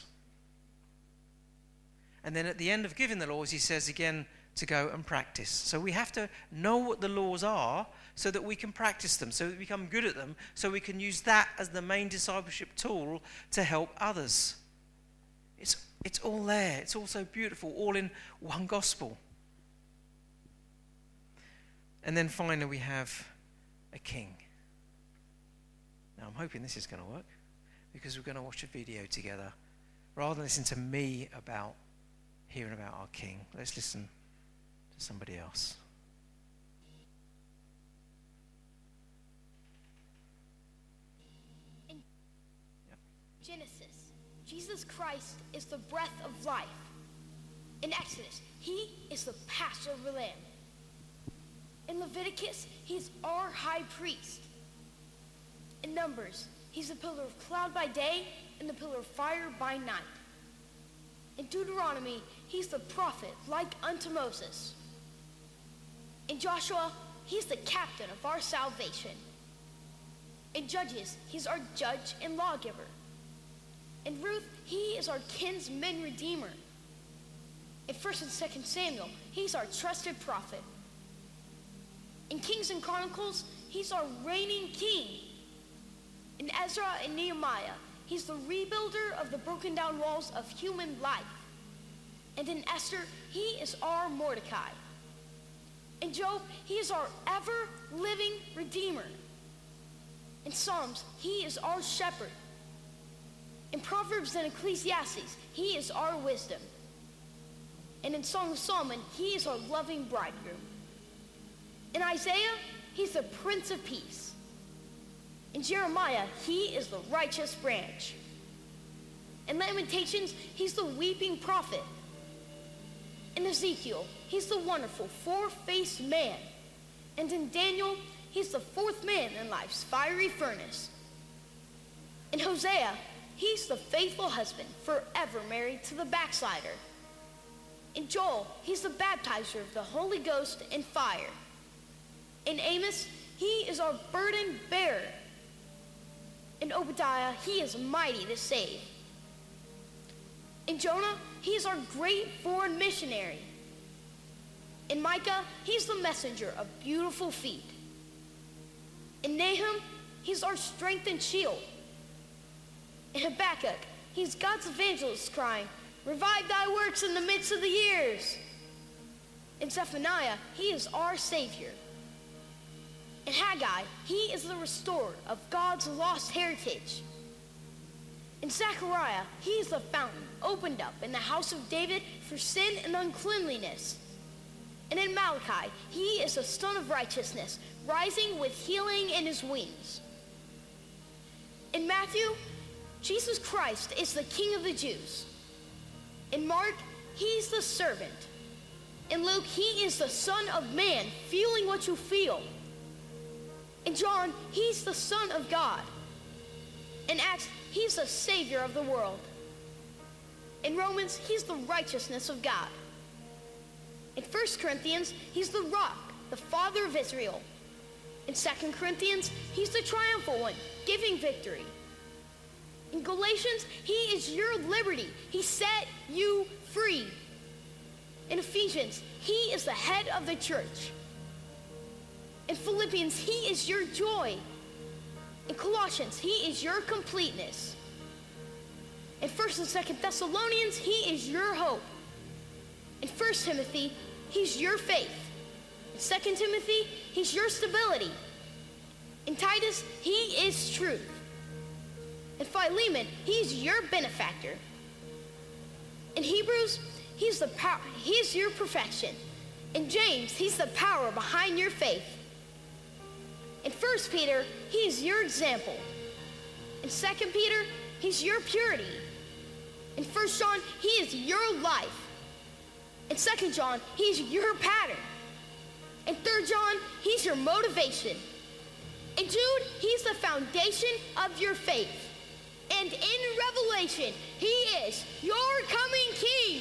And then at the end of giving the laws, he says again to go and practice. So we have to know what the laws are so that we can practice them, so that we become good at them, so we can use that as the main discipleship tool to help others. It's It's all there. It's all so beautiful, all in one gospel. And then finally we have a king. Now I'm hoping this is going to work, because we're going to watch a video together. Rather than listen to me about hearing about our king, let's listen to somebody else. In yep. Genesis, Jesus Christ is the breath of life. In Exodus, he is the Passover lamb. In Leviticus, he's our high priest. In Numbers, he's the pillar of cloud by day and the pillar of fire by night. In Deuteronomy, he's the prophet like unto Moses. In Joshua, he's the captain of our salvation. In Judges, he's our judge and lawgiver. In Ruth, he is our kinsman redeemer. In First and Second Samuel, he's our trusted prophet. In Kings and Chronicles, he's our reigning king. In Ezra and Nehemiah, he's the rebuilder of the broken down walls of human life. And in Esther, he is our Mordecai. In Job, he is our ever-living redeemer. In Psalms, he is our shepherd. In Proverbs and Ecclesiastes, he is our wisdom. And in Song of Solomon, he is our loving bridegroom. In Isaiah, he's the Prince of Peace. In Jeremiah, he is the righteous branch. In Lamentations, he's the weeping prophet. In Ezekiel, he's the wonderful four-faced man. And in Daniel, he's the fourth man in life's fiery furnace. In Hosea, he's the faithful husband, forever married to the backslider. In Joel, he's the baptizer of the Holy Ghost and fire. In Amos, he is our burden bearer. In Obadiah, he is mighty to save. In Jonah, he is our great foreign missionary. In Micah, he's the messenger of beautiful feet. In Nahum, he's our strength and shield. In Habakkuk, he's God's evangelist crying, "Revive thy works in the midst of the years." In Zephaniah, he is our Savior. In Haggai, he is the restorer of God's lost heritage. In Zechariah, he is the fountain opened up in the house of David for sin and uncleanliness. And in Malachi, he is the Son of Righteousness, rising with healing in his wings. In Matthew, Jesus Christ is the King of the Jews. In Mark, he's the servant. In Luke, he is the Son of Man, feeling what you feel. In John, he's the Son of God. In Acts, he's the Savior of the world. In Romans, he's the righteousness of God. In First Corinthians, he's the rock, the Father of Israel. In Second Corinthians, he's the triumphal one, giving victory. In Galatians, he is your liberty. He set you free. Ephesians, he is the head of the church. In Philippians, he is your joy. In Colossians, he is your completeness. In First and Second Thessalonians, he is your hope. In First Timothy, he's your faith. In Second Timothy, he's your stability. In Titus, he is truth. In Philemon, he's your benefactor. In Hebrews, he's the power, he's your perfection. In James, he's the power behind your faith. In First Peter, he's your example. In Second Peter, he's your purity. In First John, he is your life. In Second John, he's your pattern. In Third John, he's your motivation. In Jude, he's the foundation of your faith. And in Revelation, he is your coming King.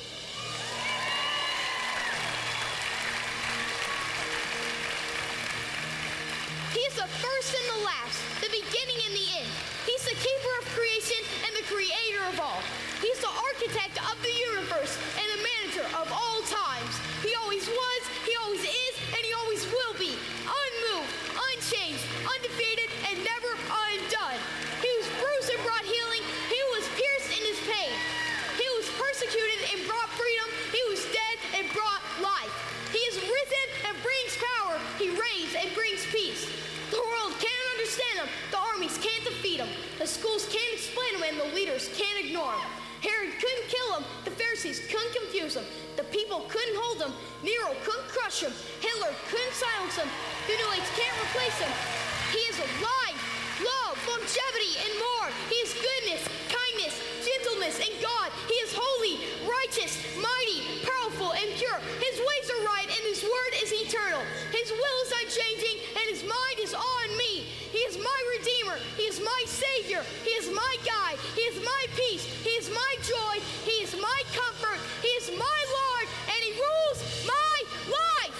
He's the first and the last, the beginning and the end. He's the keeper of creation and the creator of all. He's the architect of the universe and the manager of all times. He always was, he always is, and he always will be. Unmoved, unchanged, undefeated, and never undone. He was bruised and brought healing. He was pierced in his pain. He was persecuted and brought freedom. He was dead and brought life. He is risen and brings power. He reigns and brings peace. The world can't understand him. The armies can't defeat him. The schools can't explain him, and the leaders can't ignore him. Herod couldn't kill him. The Pharisees couldn't confuse him. The people couldn't hold him. Nero couldn't crush him. Hitler couldn't silence him. The New Age can't replace him. He is life, love, longevity, and more. He is goodness, kindness, gentleness, and God. He is holy, righteous, mighty, powerful, and pure. His ways are right, and his word is eternal. His will is unchanging, and his mind is on me. He is my Redeemer. He is my Savior. He is my guide. He is my peace. He is my joy. He is my comfort. He is my Lord, and he rules my life.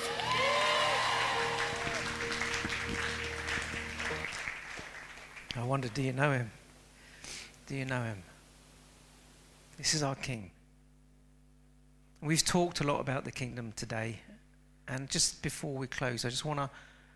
I wonder, do you know him? Do you know him? This is our King. We've talked a lot about the kingdom today, and just before we close, I just want to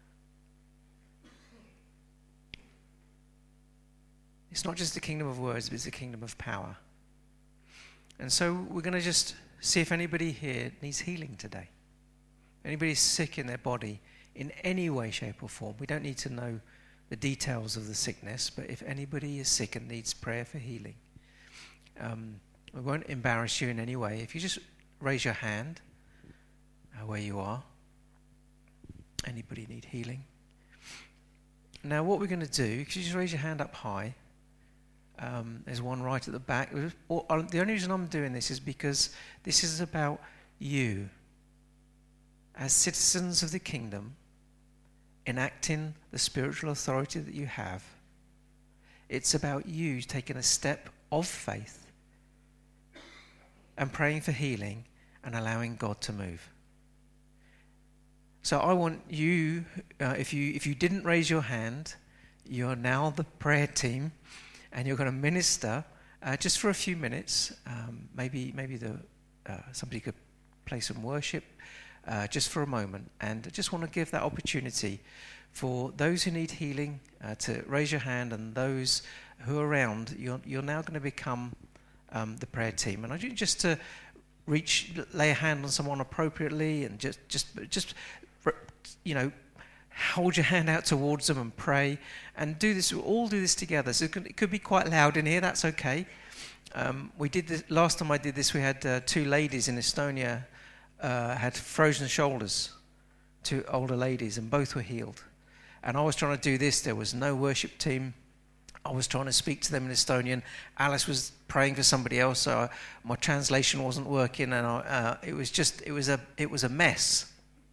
it's not just the kingdom of words, but it's the kingdom of power. And so we're going to just see if anybody here needs healing today. Anybody's sick in their body in any way, shape or form. We don't need to know the details of the sickness, but if anybody is sick and needs prayer for healing, um, we won't embarrass you in any way. If you just raise your hand uh, where you are. Anybody need healing? Now what we're going to do, if you just raise your hand up high, um, there's one right at the back. Or, or, the only reason I'm doing this is because this is about you as citizens of the kingdom, enacting the spiritual authority that you have. It's about you taking a step of faith and praying for healing and allowing God to move. So I want you, uh, if you if you didn't raise your hand, you're now the prayer team, and you're going to minister uh, just for a few minutes. Um, maybe maybe the uh, somebody could play some worship uh, just for a moment, and I just want to give that opportunity for those who need healing uh, to raise your hand, and those who are around. You're you're now going to become um, the prayer team, and I want you just to reach, lay a hand on someone appropriately, and just just just. you know, hold your hand out towards them and pray, and do this. We'll all do this together. So it could, it could be quite loud in here. That's okay. Um, we did this last time I did this. We had uh, two ladies in Estonia uh, had frozen shoulders, two older ladies, and both were healed. And I was trying to do this. There was no worship team. I was trying to speak to them in Estonian. Alice was praying for somebody else, so I, my translation wasn't working, and I, uh, it was just it was a it was a mess.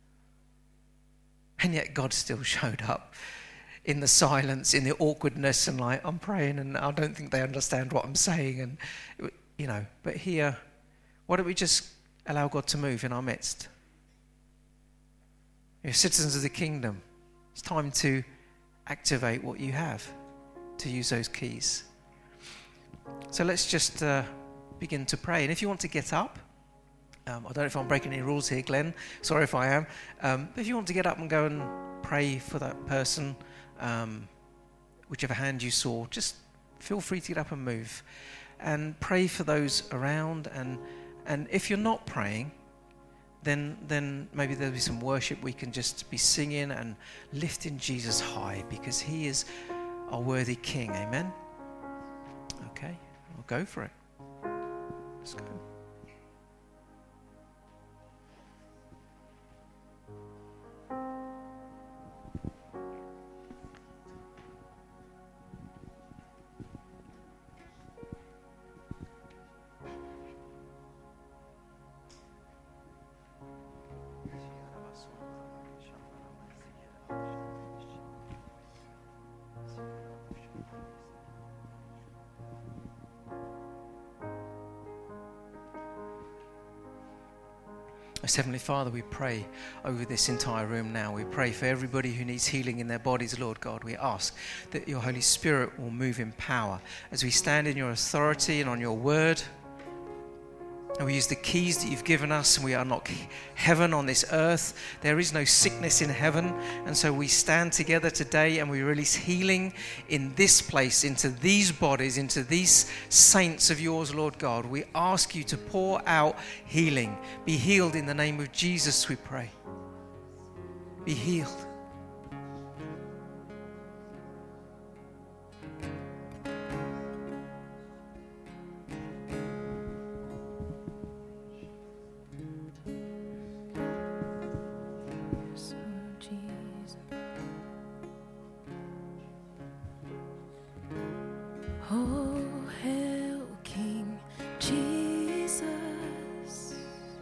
And yet God still showed up in the silence, in the awkwardness, and like, I'm praying and I don't think they understand what I'm saying. And, you know, but here, why don't we just allow God to move in our midst? You're citizens of the kingdom. It's time to activate what you have, to use those keys. So let's just uh, begin to pray. And if you want to get up, Um, I don't know if I'm breaking any rules here, Glenn. Sorry if I am. Um, but if you want to get up and go and pray for that person, um, whichever hand you saw, just feel free to get up and move. And pray for those around. And and if you're not praying, then then maybe there'll be some worship. We can just be singing and lifting Jesus high, because he is our worthy King. Amen? Okay, we'll go for it. Let's go. Most Heavenly Father, we pray over this entire room now. We pray for everybody who needs healing in their bodies, Lord God. We ask that your Holy Spirit will move in power as we stand in your authority and on your word. And we use the keys that you've given us, and we unlock heaven on this earth. There is no sickness in heaven. And so we stand together today and we release healing in this place, into these bodies, into these saints of yours, Lord God. We ask you to pour out healing. Be healed in the name of Jesus, we pray. Be healed. Oh, hail King Jesus.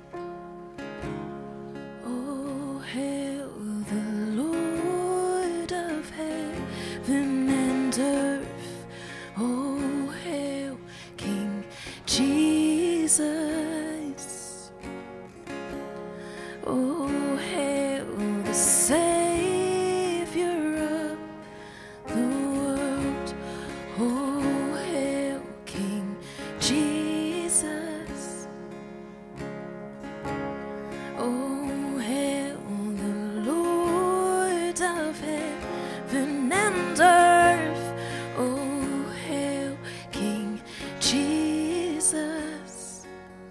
Oh, hail the Lord of heaven and earth. Oh, hail King Jesus. Oh, hail the Savior of the world. Oh, Jesus. Oh, hail the Lord of heaven and earth. Oh, hail King Jesus.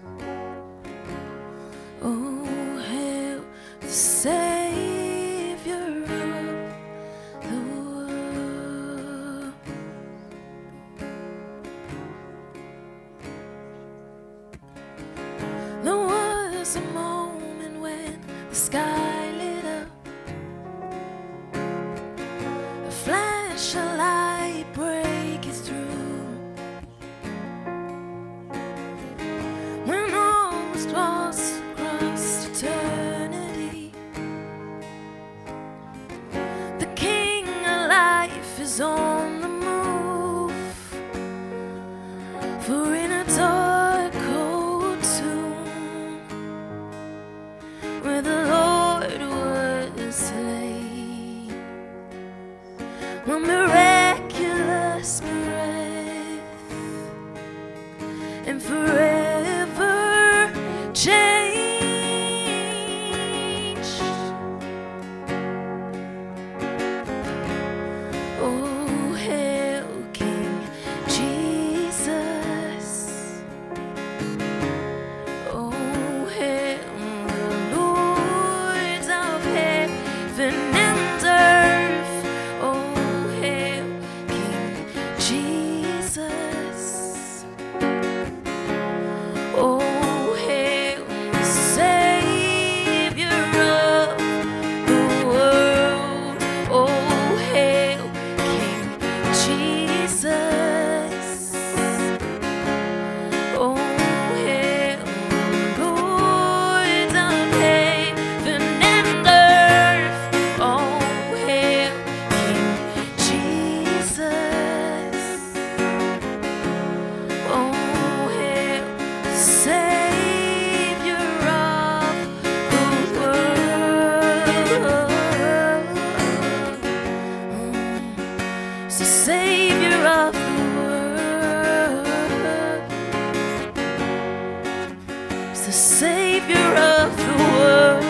Oh, hail the Savior of the world. There was a moment when the sky lit up, a flash of light breaking through, when all was lost across eternity. The King of life is on the move, for in a dark where the Lord the Savior of the world.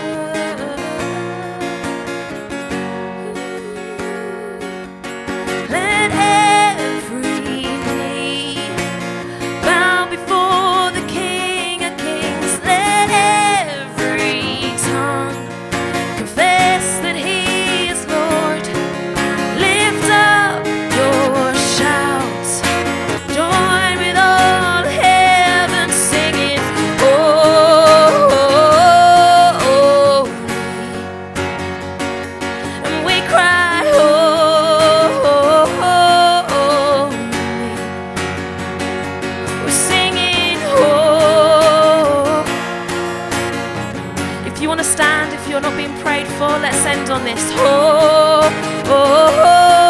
Let every knee bow before the King of Kings. Let every tongue confess that He is Lord. Lift up your shouts. Join with all heaven singing, oh, oh, oh, and we cry, oh, oh, oh, we're singing, oh. If you want to stand, if you're not being prayed for, let's end on this. Oh, oh,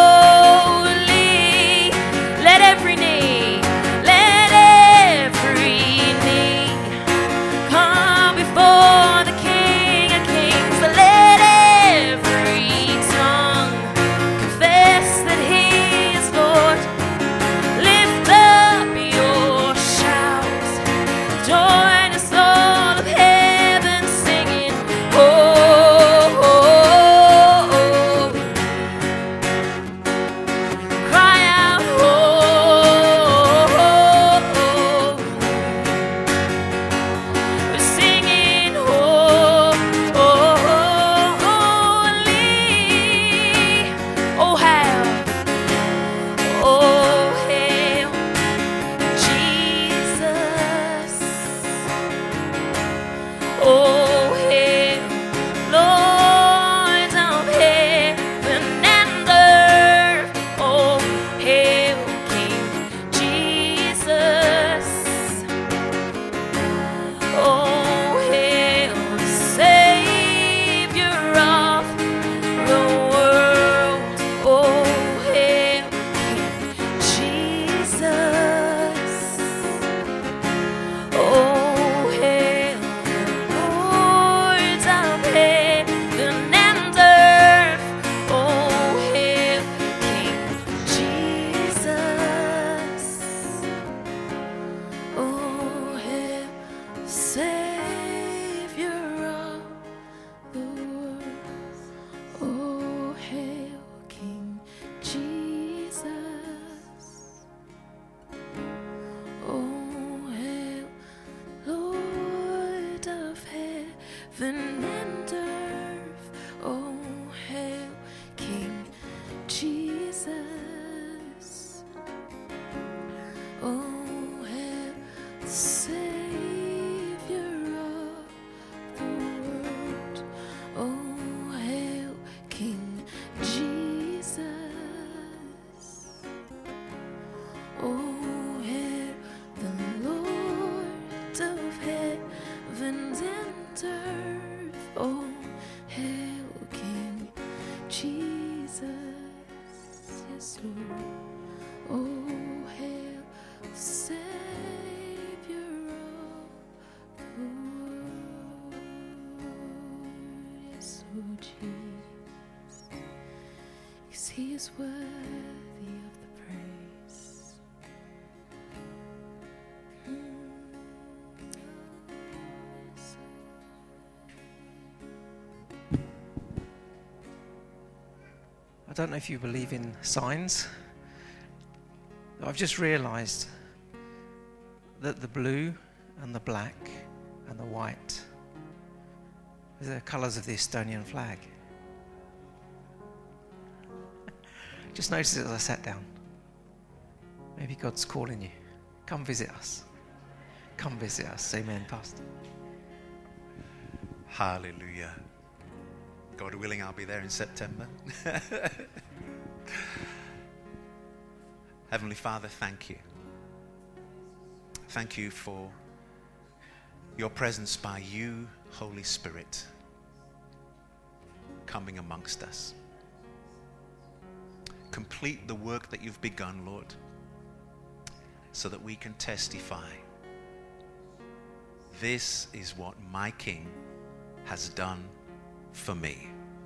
holy, let every knee, let every knee come before the King of Kings. Let every tongue confess that He is Lord. Lift up your shouts. Join us all of heaven singing, oh, oh, oh. Cry out, oh, oh, oh. We're singing, oh, oh, holy. Oh, hail, oh, hail, Jesus. Oh, hail, Lord of heaven and earth. Oh, hail, King Jesus. Oh, hail, Savior of the world. Oh, hail, King Jesus. Oh, hail, Lord of heaven and earth. Oh, hail, King Jesus. Oh, hail, Savior of the world. Oh, hail, King Jesus. Oh, hail, Lord of heaven and earth. Oh, hail, King Jesus. Oh, hail, Savior of the world. Oh, hail, King Jesus. Oh, hail the Lord of heaven and earth. Oh, hail, King Jesus. Yes, Lord. Oh, hail, Savior of the world. Yes, Lord Jesus. Because He is worthy of the praise. I don't know if you believe in signs. I've just realized that the blue and the black and the white are the colors of the Estonian flag. Just noticed it as I sat down. Maybe God's calling you. Come visit us. Come visit us. Amen, Pastor. Hallelujah. God willing, I'll be there in September. Heavenly Father, thank you. Thank you for your presence by you, Holy Spirit, coming amongst us. Complete the work that you've begun, Lord, so that we can testify. This is what my King has done for me.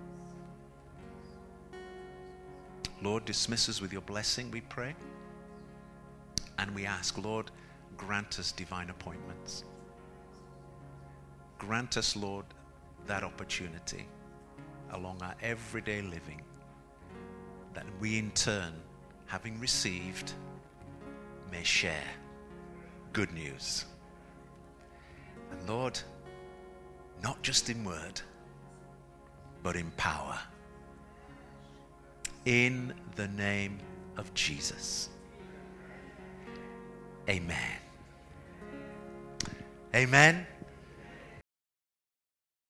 Lord, dismiss us with your blessing, we pray. And we ask, Lord, grant us divine appointments. grant us, Lord, that opportunity along our everyday living, that we in turn, having received, may share good news. And Lord, not just in word, but in power. In the name of Jesus. Amen. Amen.